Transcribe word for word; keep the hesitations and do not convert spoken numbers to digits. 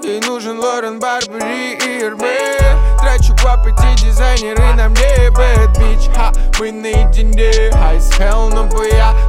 Ей нужен Лорен, Барбери и Hermes. Трачу квап, эти дизайнеры нам не bad bitch. Ха, мы наедине, high as hell, но бы я